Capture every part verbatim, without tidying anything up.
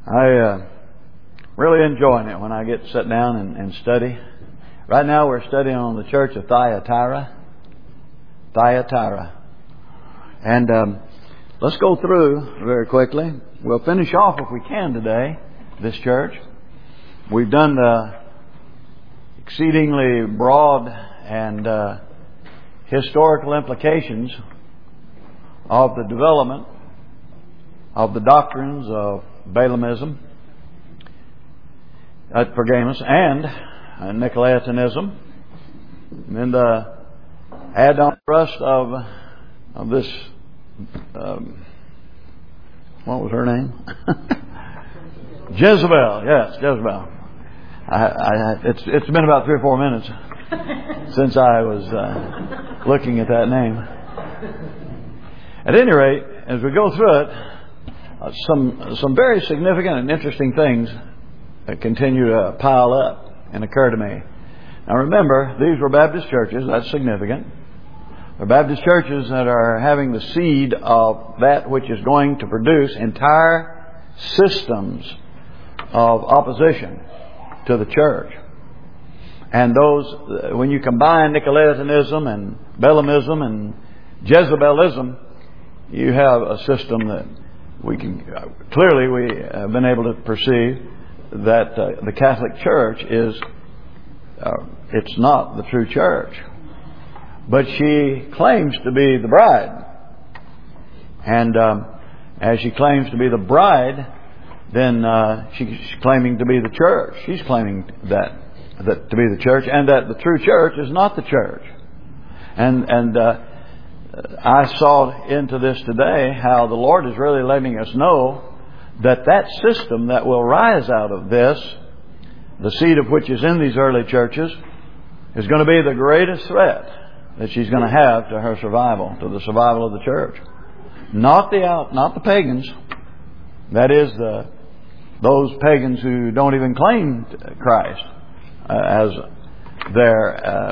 I uh, really enjoying it when I get to sit down and, and study. Right now we're studying on the church of Thyatira. Thyatira. And um, let's go through very quickly. We'll finish off if we can today, this church. We've done the exceedingly broad and uh, historical implications of the development of the doctrines of Balaamism, at Pergamos, and uh, Nicolaitanism, and the add-on thrust of of this. Um, what was her name? Jezebel. Yes, Jezebel. I, I, it's it's been about three or four minutes since I was uh, looking at that name. At any rate, as we go through it, uh, some some very significant and interesting things that continue to pile up and occur to me. Now remember, these were Baptist churches. That's significant. They're Baptist churches that are having the seed of that which is going to produce entire systems of opposition to the church. And those, when you combine Nicolaitanism and Balaamism and Jezebelism, you have a system that we can clearly we have been able to perceive that uh, the Catholic Church is uh, it's not the true church, but she claims to be the bride, and um, as she claims to be the bride, then uh, she, she's claiming to be the church. She's claiming that that to be the church, and that the true church is not the church. And and uh, I saw into this today how the Lord is really letting us know that that system that will rise out of this, the seed of which is in these early churches, is going to be the greatest threat that she's going to have to her survival, to the survival of the church. Not the out, not the pagans. That is the those pagans who don't even claim Christ uh, as their,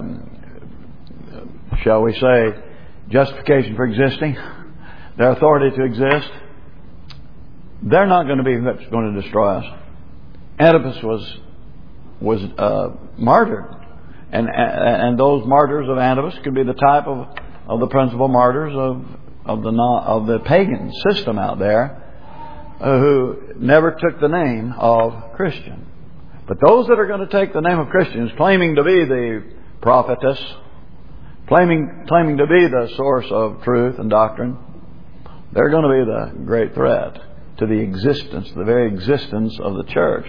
um, shall we say, justification for existing, their authority to exist. They're not going to be what's going to destroy us. Antipas was was uh, martyred, and and those martyrs of Antipas could be the type of of the principal martyrs of of the of the pagan system out there, uh, who never took the name of Christian. But those that are going to take the name of Christians, claiming to be the prophetess, claiming claiming to be the source of truth and doctrine, they're going to be the great threat to the existence, the very existence of the church.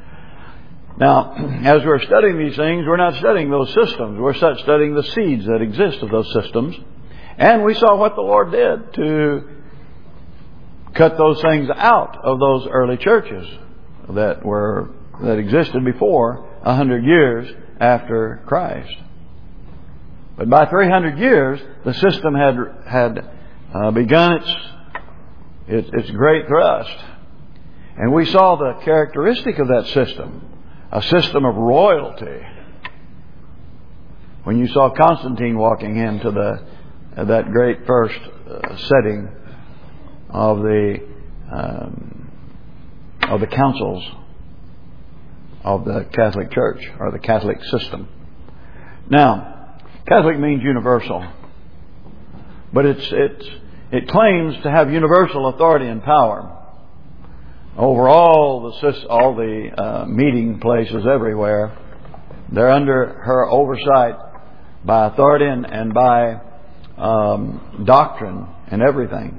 Now, as we're studying these things, we're not studying those systems. We're studying the seeds that exist of those systems. And we saw what the Lord did to cut those things out of those early churches that were that existed before a hundred years after Christ. But by three hundred years, the system had had uh, begun its It's, it's great thrust. And we saw the characteristic of that system, a system of royalty. When you saw Constantine walking into the uh, that great first uh, setting of the um, of the councils of the Catholic Church, or the Catholic system. Now, Catholic means universal, but it's it's It claims to have universal authority and power over all the all the uh, meeting places everywhere. They're under her oversight by authority and, and by um, doctrine and everything.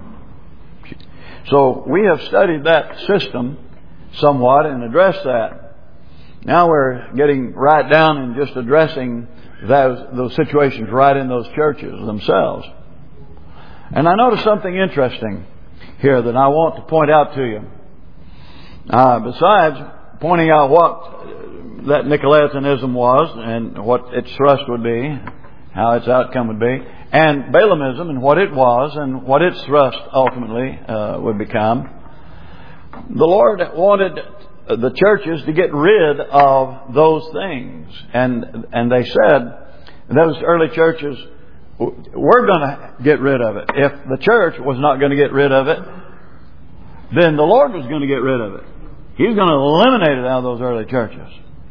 So we have studied that system somewhat and addressed that. Now we're getting right down and just addressing those those situations right in those churches themselves. And I noticed something interesting here that I want to point out to you. Uh, besides pointing out what that Nicolaitanism was and what its thrust would be, how its outcome would be, and Balaamism and what it was and what its thrust ultimately uh, would become, the Lord wanted the churches to get rid of those things. And, and they said, those early churches, we're going to get rid of it. If the church was not going to get rid of it, then the Lord was going to get rid of it. He's going to eliminate it out of those early churches.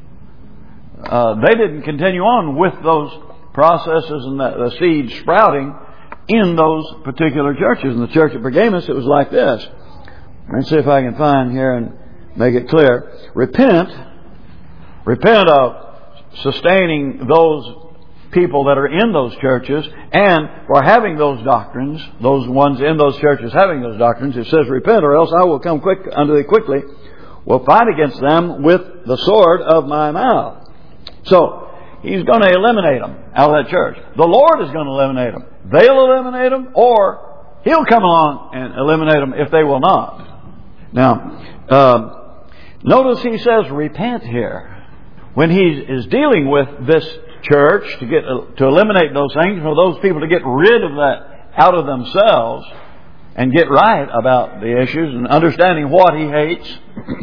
Uh, they didn't continue on with those processes and the, the seed sprouting in those particular churches. In the church at Pergamos, it was like this. Let's see if I can find here and make it clear. Repent. Repent of sustaining those people that are in those churches and for having those doctrines, those ones in those churches having those doctrines. It says, repent, or else I will come quick unto thee quickly, will fight against them with the sword of my mouth. So, He's going to eliminate them out of that church. The Lord is going to eliminate them. They'll eliminate them, or He'll come along and eliminate them if they will not. Now, uh, notice He says repent here. When He is dealing with this church to get to eliminate those things, for those people to get rid of that out of themselves and get right about the issues and understanding what He hates,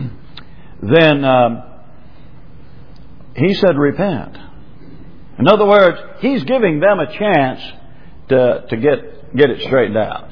then um, He said repent. In other words, He's giving them a chance to to get get it straightened out.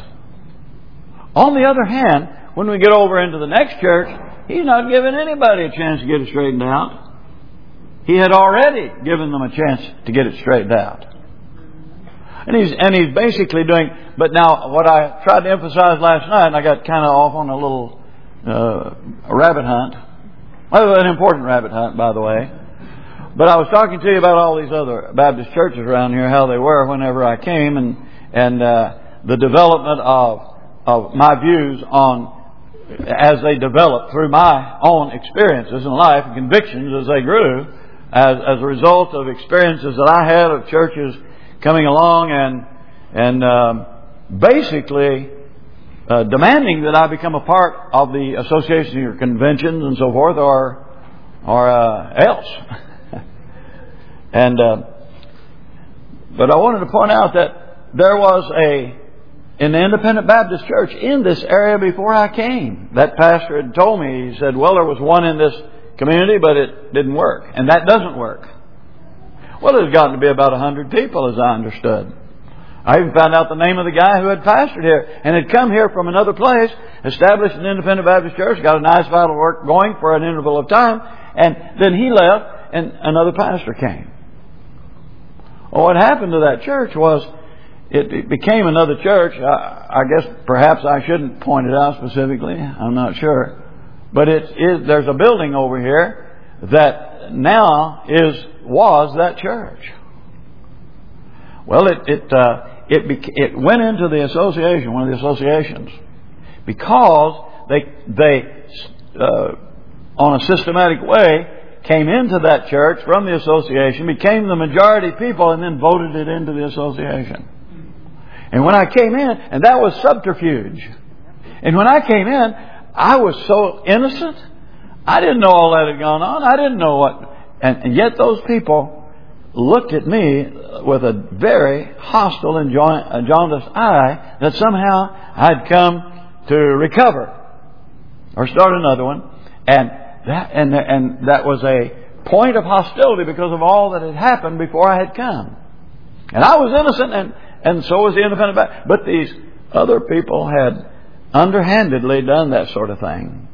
On the other hand, when we get over into the next church, He's not giving anybody a chance to get it straightened out. He had already given them a chance to get it straightened out. And he's and he's basically doing, but now what I tried to emphasize last night, and I got kind of off on a little uh, a rabbit hunt. Well, an important rabbit hunt, by the way. But I was talking to you about all these other Baptist churches around here, how they were whenever I came, and and uh, the development of of my views on as they developed through my own experiences in life and convictions as they grew, as as a result of experiences that I had of churches coming along and and um, basically uh, demanding that I become a part of the association or conventions and so forth, or or uh, else. And uh, but I wanted to point out that there was a an independent Baptist church in this area before I came. That pastor had told me, he said, well, there was one in this community, but it didn't work. And that doesn't work. Well, it had gotten to be about a hundred people, as I understood. I even found out the name of the guy who had pastored here and had come here from another place, established an independent Baptist church, got a nice vital work going for an interval of time, and then he left and another pastor came. Well, what happened to that church was it, it became another church. I, I guess perhaps I shouldn't point it out specifically. I'm not sure. But it is, there's a building over here that now is was that church. Well, it it uh, it bec- it went into the association, one of the associations, because they they uh, on a systematic way came into that church from the association, became the majority people, and then voted it into the association. And when I came in, and that was subterfuge. And when I came in, I was so innocent. I didn't know all that had gone on. I didn't know what. And, and yet those people looked at me with a very hostile and jaundiced eye that somehow I'd come to recover or start another one. And That and and that was a point of hostility because of all that had happened before I had come. And I was innocent, and, and so was the independent Baptist. But these other people had underhandedly done that sort of thing.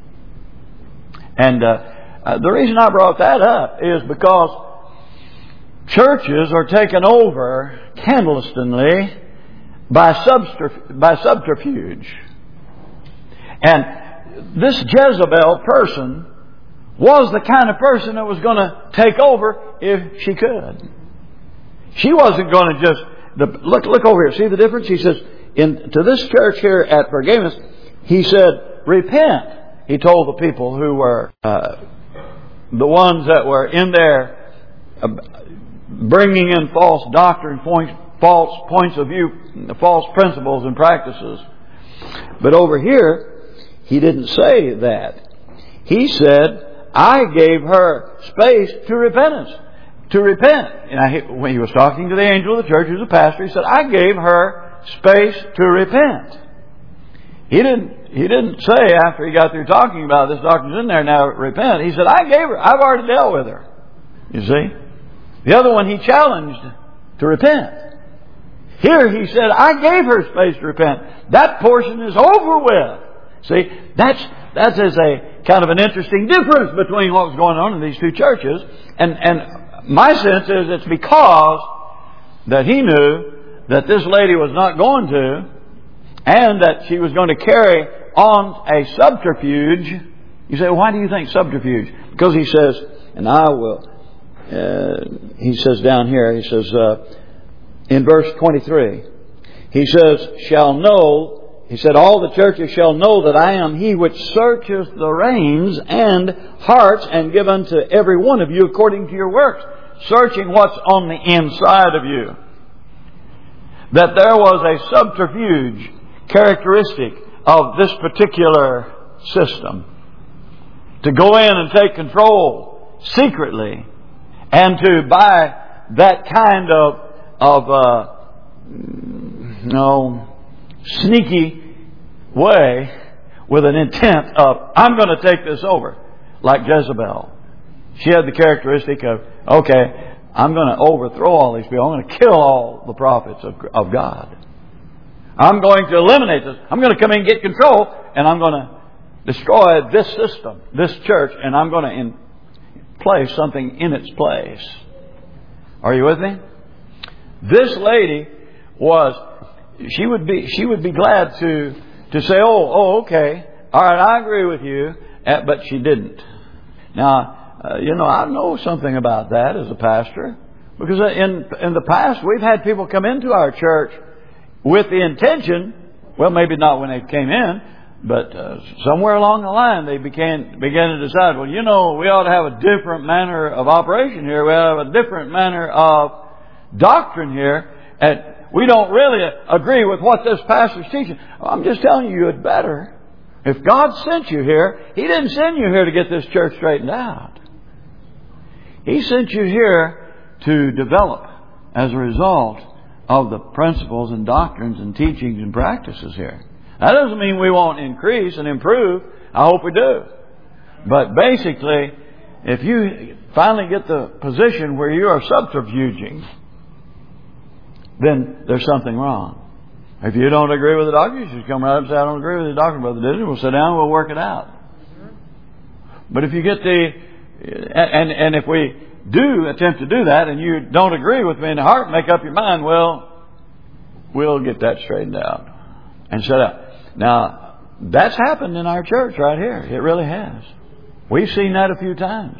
And uh, uh, the reason I brought that up is because churches are taken over clandestinely by subterf- by subterfuge. And this Jezebel person was the kind of person that was going to take over if she could. She wasn't going to just the, look look over here. See the difference? He says in to this church here at Pergamos, he said, "Repent." He told the people who were uh, the ones that were in there uh, bringing in false doctrine, points, false points of view, false principles and practices. But over here, he didn't say that. He said, I gave her space to repentance, to repent. And I, when he was talking to the angel of the church, who's a pastor, he said, I gave her space to repent. He didn't, he didn't say after he got through talking about this doctrine's in there, now repent. He said, I gave her, I've already dealt with her. You see? The other one he challenged to repent. Here he said, I gave her space to repent. That portion is over with. See, that's that is a kind of an interesting difference between what was going on in these two churches. And, and my sense is it's because that he knew that this lady was not going to, and that she was going to carry on a subterfuge. You say, why do you think subterfuge? Because he says, and I will, uh, he says down here, he says, uh, in verse twenty-three, he says, shall know, he said, all the churches shall know that I am he which searcheth the reins and hearts, and give unto every one of you according to your works. Searching what's on the inside of you. That there was a subterfuge characteristic of this particular system. To go in and take control secretly, and to by that kind of of uh, you know, sneaky way, with an intent of, I'm going to take this over, like Jezebel. She had the characteristic of, okay, I'm going to overthrow all these people. I'm going to kill all the prophets of, of God. I'm going to eliminate this. I'm going to come in and get control, and I'm going to destroy this system, this church, and I'm going to in place something in its place. Are you with me? This lady was, she would be, she would be glad to, to say, oh, oh, okay, all right, I agree with you, but she didn't. Now, Uh, you know, I know something about that as a pastor, because in in the past we've had people come into our church with the intention, well, maybe not when they came in, but uh, somewhere along the line they began began to decide, well, you know, we ought to have a different manner of operation here. We ought to have a different manner of doctrine here, and we don't really agree with what this pastor's teaching. I'm just telling you, you had better. If God sent you here, He didn't send you here to get this church straightened out. He sent you here to develop as a result of the principles and doctrines and teachings and practices here. That doesn't mean we won't increase and improve. I hope we do. But basically, if you finally get the position where you are subterfuging, then there's something wrong. If you don't agree with the doctrine, you should come right up and say, I don't agree with the doctrine, Brother Disney. We'll sit down and we'll work it out. But if you get the And, and if we do attempt to do that and you don't agree with me in the heart, make up your mind, well, we'll get that straightened out and set up. Now, that's happened in our church right here. It really has. We've seen that a few times.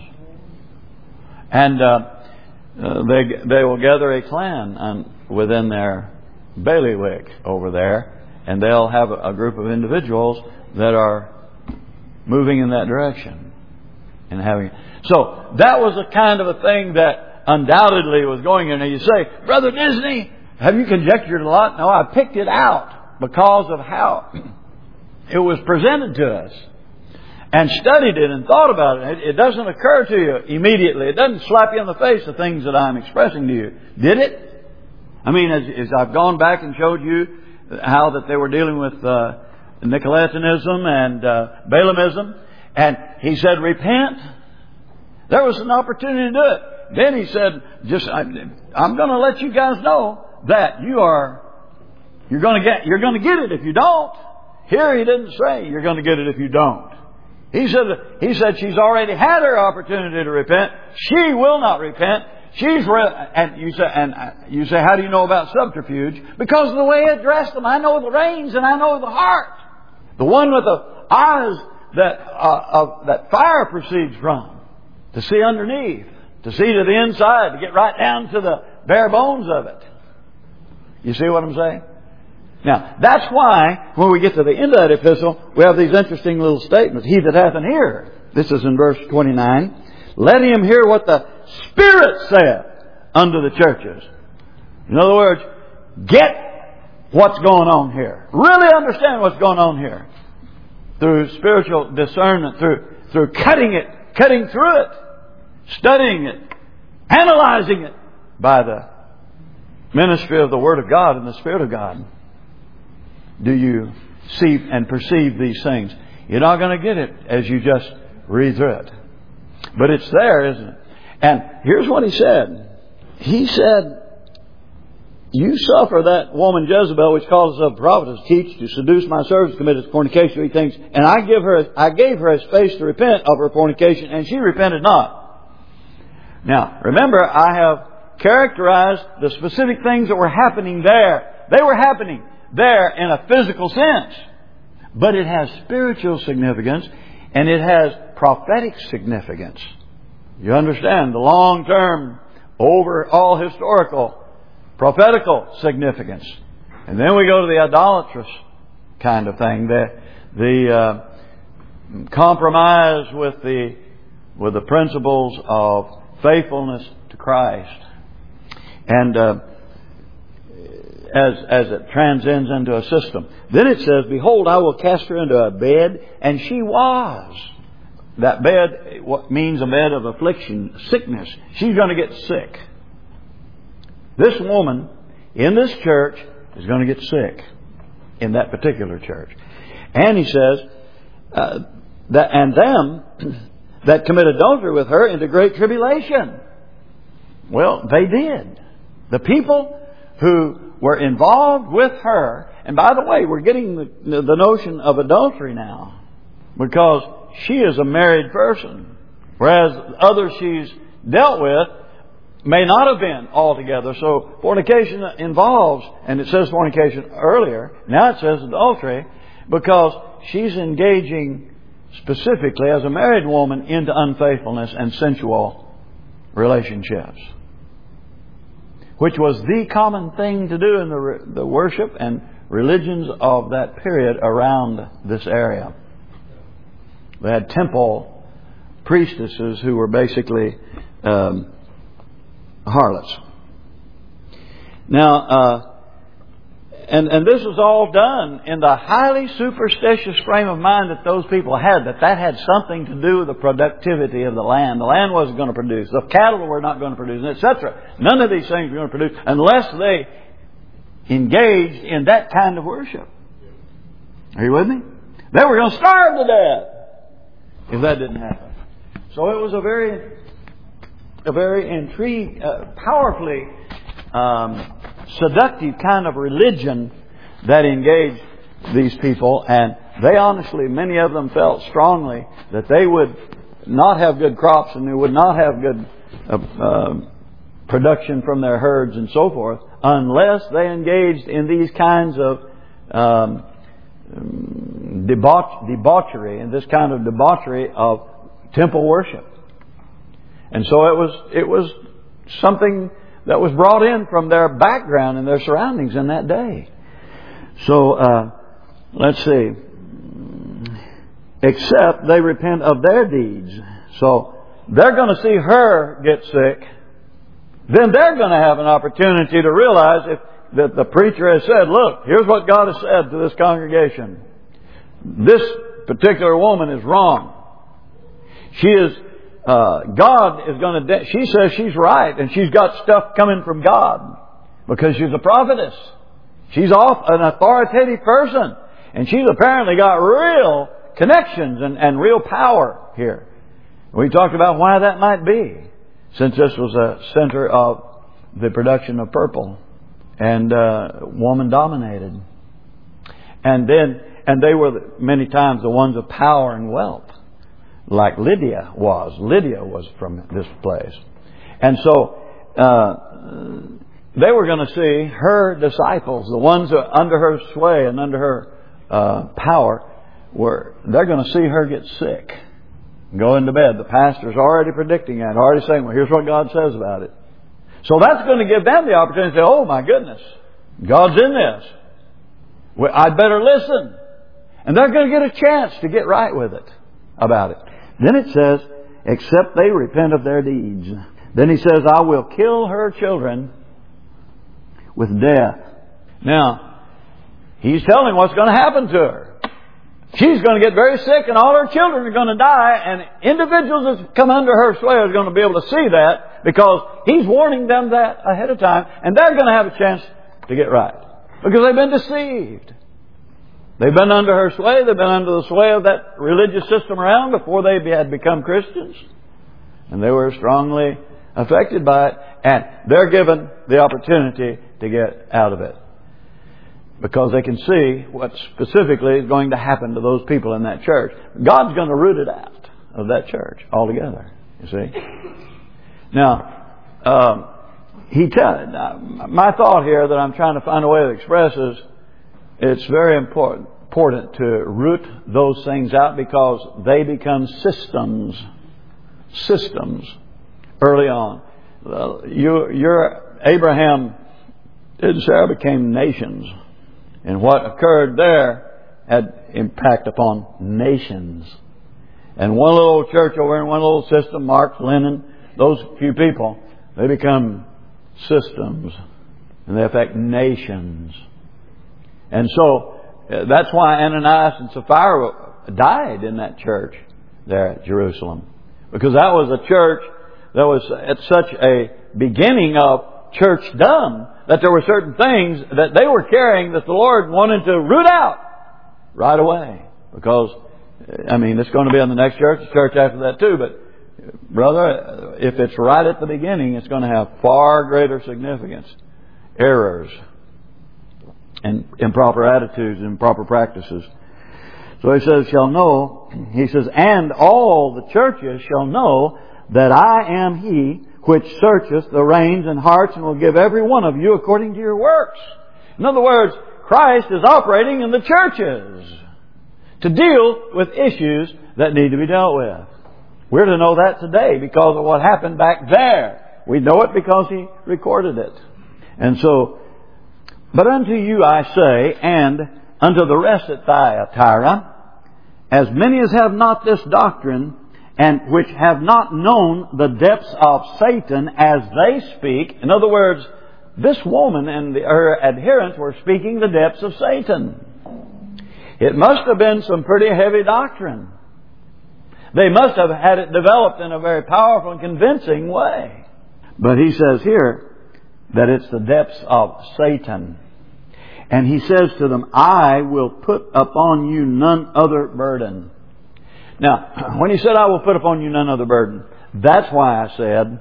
And uh, uh, they they will gather a clan um, within their bailiwick over there, and they'll have a, a group of individuals that are moving in that direction. And having So that was a kind of a thing that undoubtedly was going in. And you say, Brother Disney, have you conjectured a lot? No, I picked it out because of how it was presented to us, and studied it and thought about it. It doesn't occur to you immediately. It doesn't slap you in the face, the things that I'm expressing to you. Did it? I mean, as, as I've gone back and showed you how that they were dealing with uh, Nicolaitanism and uh, Balaamism, and he said, repent. There was an opportunity to do it. Then he said, just, I, I'm going to let you guys know that you are, you're going to get, you're going to get it if you don't. Here he didn't say you're going to get it if you don't. He said, he said she's already had her opportunity to repent. She will not repent. She's, re- and you say, and you say, how do you know about subterfuge? Because of the way it dressed them. I know the reins and I know the heart. The one with the eyes that, uh, of, that fire proceeds from. To see underneath, to see to the inside, to get right down to the bare bones of it. You see what I'm saying? Now, that's why when we get to the end of that epistle, we have these interesting little statements. He that hath an ear, this is in verse twenty-nine, let him hear what the Spirit saith unto the churches. In other words, get what's going on here. Really understand what's going on here. Through spiritual discernment, through, through cutting it, cutting through it. Studying it, analyzing it by the ministry of the Word of God and the Spirit of God. Do you see and perceive these things? You're not going to get it as you just read through it. But it's there, isn't it? And here's what he said. He said, you suffer that woman Jezebel, which causes a prophetess, to teach, to seduce my servants, committed fornication, three things, and I give her, I gave her a space to repent of her fornication, and she repented not. Now, remember, I have characterized the specific things that were happening there. They were happening there in a physical sense, but it has spiritual significance, and it has prophetic significance. You understand the long-term, overall historical, prophetical significance. And then we go to the idolatrous kind of thing, the the uh, compromise with the with the principles of faithfulness to Christ, and uh, as as it transcends into a system. Then it says, "Behold, I will cast her into a bed," and she was. That bed what means a bed of affliction, sickness. She's going to get sick. This woman in this church is going to get sick in that particular church. And he says, uh, that and them that commit adultery with her into great tribulation. Well, they did. The people who were involved with her, and by the way, we're getting the, the notion of adultery now, because she is a married person, whereas others she's dealt with may not have been altogether. So fornication involves, and it says fornication earlier, now it says adultery, because she's engaging specifically as a married woman into unfaithfulness and sensual relationships, which was the common thing to do in the, the worship and religions of that period around this area. They had temple priestesses who were basically um, harlots. Now, uh, and and this was all done in the highly superstitious frame of mind that those people had, that that had something to do with the productivity of the land. The land wasn't going to produce. The cattle were not going to produce, et cetera. None of these things were going to produce unless they engaged in that kind of worship. Are you with me? They were going to starve to death if that didn't happen. So it was a very, a very intriguing, uh, powerfully um, seductive kind of religion that engaged these people, and they honestly, many of them felt strongly that they would not have good crops and they would not have good uh, uh, production from their herds and so forth unless they engaged in these kinds of um, debauch, debauchery and this kind of debauchery of temple worship. And so it was it was something that was brought in from their background and their surroundings in that day. So uh, let's see. Except they repent of their deeds. So they're going to see her get sick. Then they're going to have an opportunity to realize if that the preacher has said, look, here's what God has said to this congregation. This particular woman is wrong. She is, uh, God is going to, de- she says she's right and she's got stuff coming from God because she's a prophetess. She's off an authoritative person and she's apparently got real connections and, and real power here. We talked about why that might be, since this was a center of the production of purple and uh, woman dominated. And then, and they were many times the ones of power and wealth, like Lydia was. Lydia was from this place. And so uh, they were going to see her disciples, the ones that under her sway and under her uh, power, were they're going to see her get sick, go into bed. The pastor's already predicting that, already saying, well, here's what God says about it. So that's going to give them the opportunity to say, oh my goodness, God's in this. Well, I'd better listen. And they're going to get a chance to get right with it, about it. Then it says, except they repent of their deeds. Then he says, I will kill her children with death. Now, he's telling what's going to happen to her. She's going to get very sick and all her children are going to die, and individuals that come under her sway are going to be able to see that because he's warning them that ahead of time, and they're going to have a chance to get right because they've been deceived. They've been under her sway. They've been under the sway of that religious system around before they had become Christians, and they were strongly affected by it, and they're given the opportunity to get out of it. Because they can see what specifically is going to happen to those people in that church. God's going to root it out of that church altogether, you see. Now, um, he tell, my thought here that I'm trying to find a way to express is it's very important, important to root those things out because they become systems. Systems early on. You, your Abraham and Sarah became nations. And what occurred there had impact upon nations. And one little church over in one little system, Marx, Lenin, those few people, they become systems. And they affect nations. And so, that's why Ananias and Sapphira died in that church there at Jerusalem. Because that was a church that was at such a beginning of churchdom that there were certain things that they were carrying that the Lord wanted to root out right away. Because, I mean, it's going to be in the next church, the church after that too. But, brother, if it's right at the beginning, it's going to have far greater significance. Errors and improper attitudes and improper practices. So he says, shall know, he says, and all the churches shall know that I am He which searcheth the reins and hearts, and will give every one of you according to your works. In other words, Christ is operating in the churches to deal with issues that need to be dealt with. We're to know that today because of what happened back there. We know it because He recorded it. And so, but unto you I say, and unto the rest at Thyatira, as many as have not this doctrine, and which have not known the depths of Satan as they speak. In other words, this woman and the, her adherents were speaking the depths of Satan. It must have been some pretty heavy doctrine. They must have had it developed in a very powerful and convincing way. But he says here that it's the depths of Satan. And he says to them, I will put upon you none other burden. Now, when he said, I will put upon you none other burden, that's why I said,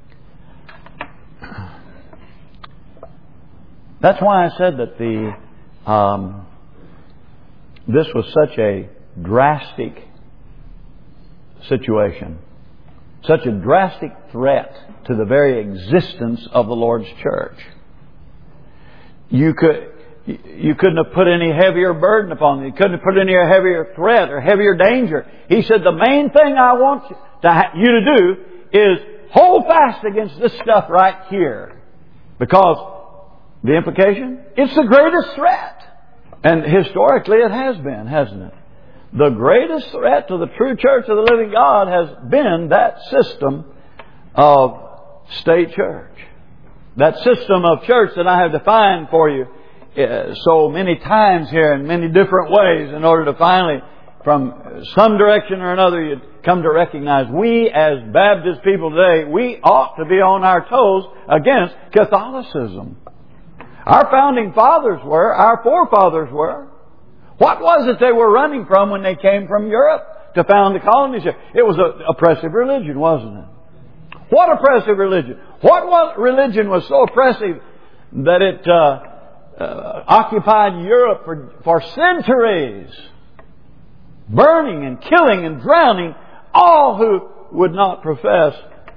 that's why I said that the, um, this was such a drastic situation, such a drastic threat to the very existence of the Lord's church. You could, You couldn't have put any heavier burden upon them. You couldn't have put any heavier threat or heavier danger. He said, the main thing I want you to, ha- you to do is hold fast against this stuff right here. Because the implication, it's the greatest threat. And historically it has been, hasn't it? The greatest threat to the true church of the living God has been that system of state church. That system of church that I have defined for you so many times here in many different ways in order to finally, from some direction or another, you come to recognize we as Baptist people today, we ought to be on our toes against Catholicism. Our founding fathers were, our forefathers were. What was it they were running from when they came from Europe to found the colonies here? It was an oppressive religion, wasn't it? What oppressive religion? What was, religion was so oppressive that it uh, uh, occupied Europe for, for centuries, burning and killing and drowning all who would not profess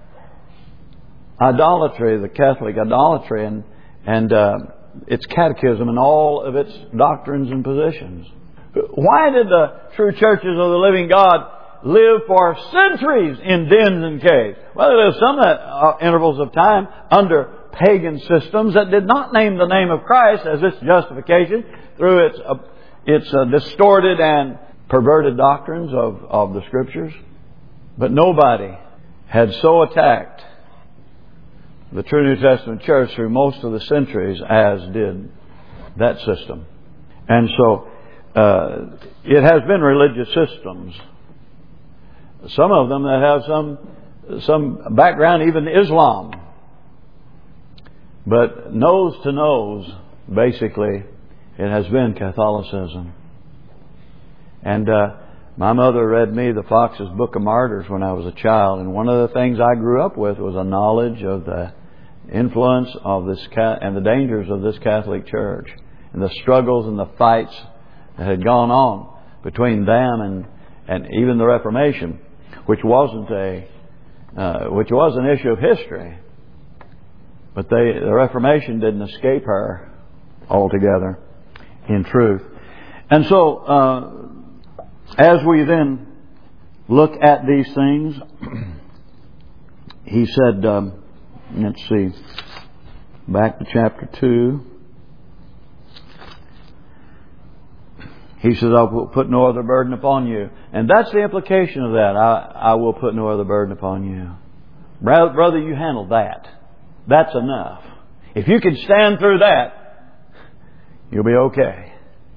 idolatry, the Catholic idolatry, and and uh, its catechism and all of its doctrines and positions. Why did the true churches of the living God live for centuries in dens and caves? Well, they lived some uh, intervals of time under pagan systems that did not name the name of Christ as its justification through its uh, its uh, distorted and perverted doctrines of, of the Scriptures. But nobody had so attacked the true New Testament church through most of the centuries as did that system. And so uh, it has been religious systems. Some of them that have some some background, even Islam. But nose to nose, basically, it has been Catholicism. And uh, My mother read me the Fox's Book of Martyrs when I was a child, and one of the things I grew up with was a knowledge of the influence of this and the dangers of this Catholic Church, and the struggles and the fights that had gone on between them and and even the Reformation, which wasn't a uh, which was an issue of history, but they the Reformation didn't escape her altogether, in truth. And so, uh, as we then look at these things, he said, um, let's see, back to chapter two. He says, I will put no other burden upon you. And that's the implication of that. I, I will put no other burden upon you. Brother, you handle that. That's enough. If you can stand through that, you'll be okay.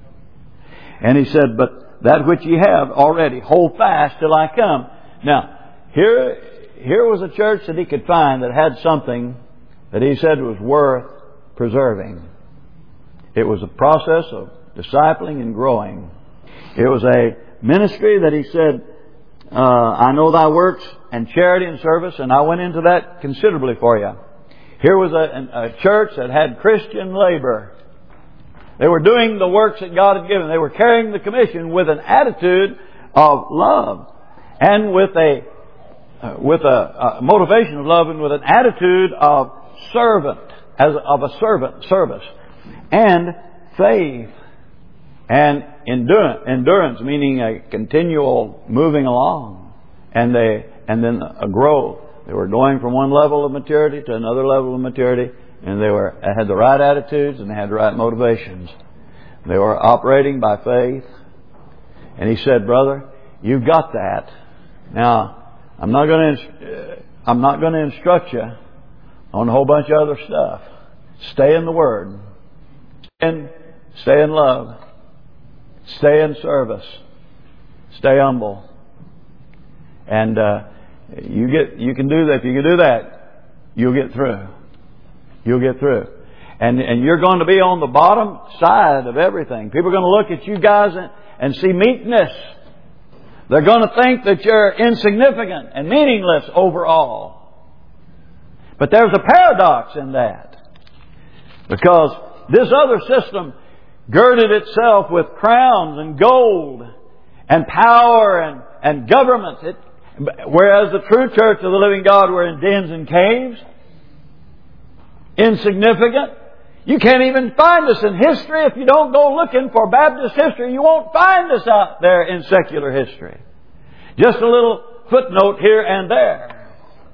And he said, but that which ye have already, hold fast till I come. Now, here, here was a church that he could find that had something that he said was worth preserving. It was a process of discipling and growing. It was a ministry that he said, uh, I know thy works and charity and service, and I went into that considerably for you. Here was a, a church that had Christian labor. They were doing the works that God had given. They were carrying the commission with an attitude of love and with a uh, with a, a motivation of love and with an attitude of servant, as of a servant service, and faith and endurance. Endurance meaning a continual moving along, and they and then a growth. They were going from one level of maturity to another level of maturity. And they were had the right attitudes and they had the right motivations. They were operating by faith. And he said, brother, you've got that. Now, I'm not going to I'm not going to instruct you on a whole bunch of other stuff. Stay in the Word. And stay in love. Stay in service. Stay humble. And uh, you get you can do that. If you can do that, you'll get through. You'll get through. And and you're going to be on the bottom side of everything. People are going to look at you guys and, and see meekness. They're going to think that you're insignificant and meaningless overall. But there's a paradox in that. Because this other system girded itself with crowns and gold and power and, and government. It, whereas the true church of the living God were in dens and caves. Insignificant. You can't even find us in history. If you don't go looking for Baptist history, you won't find us out there in secular history. Just a little footnote here and there.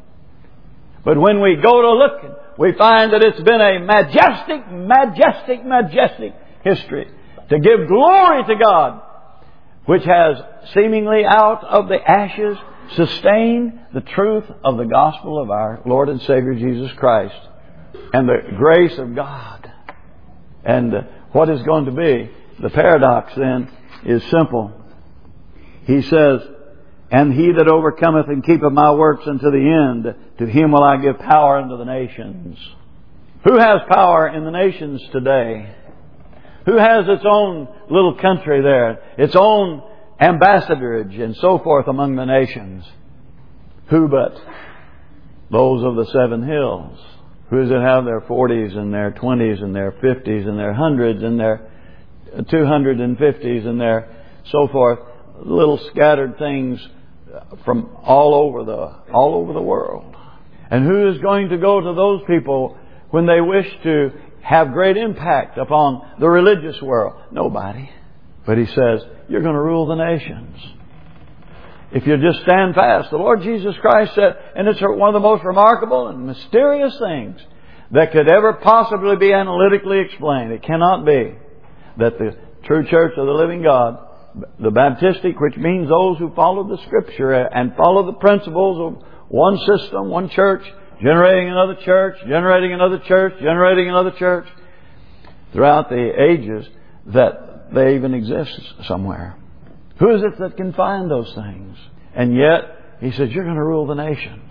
But when we go to look, we find that it's been a majestic, majestic, majestic history to give glory to God, which has seemingly out of the ashes sustained the truth of the gospel of our Lord and Savior Jesus Christ. And the grace of God. And what is going to be? The paradox then is simple. He says, and he that overcometh and keepeth my works unto the end, to him will I give power unto the nations. Who has power in the nations today? Who has its own little country there? Its own ambassadorage and so forth among the nations? Who but those of the seven hills? Who that have their forties and their twenties and their fifties and their hundreds and their two hundred and fifties and their so forth, little scattered things from all over the all over the world. And who is going to go to those people when they wish to have great impact upon the religious world? Nobody. But he says, you're going to rule the nations. If you just stand fast. The Lord Jesus Christ said, and it's one of the most remarkable and mysterious things that could ever possibly be analytically explained. It cannot be that the true church of the living God, the Baptistic, which means those who follow the Scripture and follow the principles of one system, one church, generating another church, generating another church, generating another church, throughout the ages, that they even exist somewhere. Who is it that can find those things? And yet, he says, you're going to rule the nations.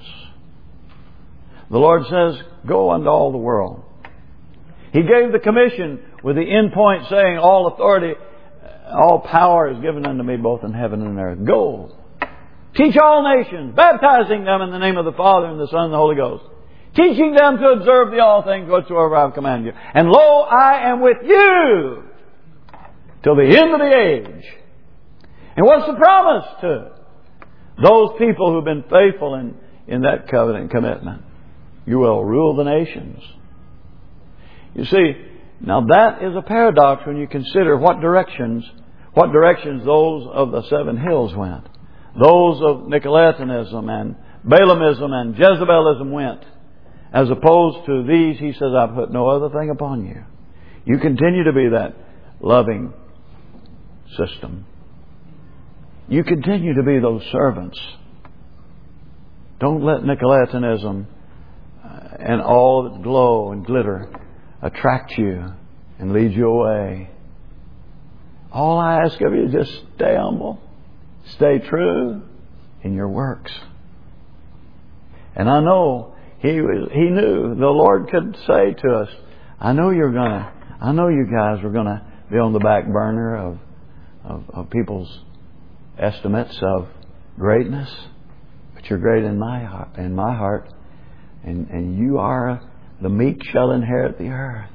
The Lord says, go unto all the world. He gave the commission with the end point saying, all authority uh, all power is given unto me both in heaven and earth. Go. Teach all nations, baptizing them in the name of the Father and the Son and the Holy Ghost, teaching them to observe the all things whatsoever I have commanded you. And lo, I am with you till the end of the age. And what's the promise to those people who've been faithful in, in that covenant commitment? You will rule the nations. You see, now that is a paradox when you consider what directions, what directions those of the seven hills went. Those of Nicolaitanism and Balaamism and Jezebelism went. As opposed to these, he says, I put no other thing upon you. You continue to be that loving system. You continue to be those servants. Don't let Nicolaitanism and all its glow and glitter attract you and lead you away. All I ask of you is just stay humble. Stay true in your works. And I know he was, he knew the Lord could say to us, I know you're gonna, I know you guys are gonna be on the back burner of, of, of people's estimates of greatness, but you're great in my heart, in my heart, and, and you are the meek shall inherit the earth.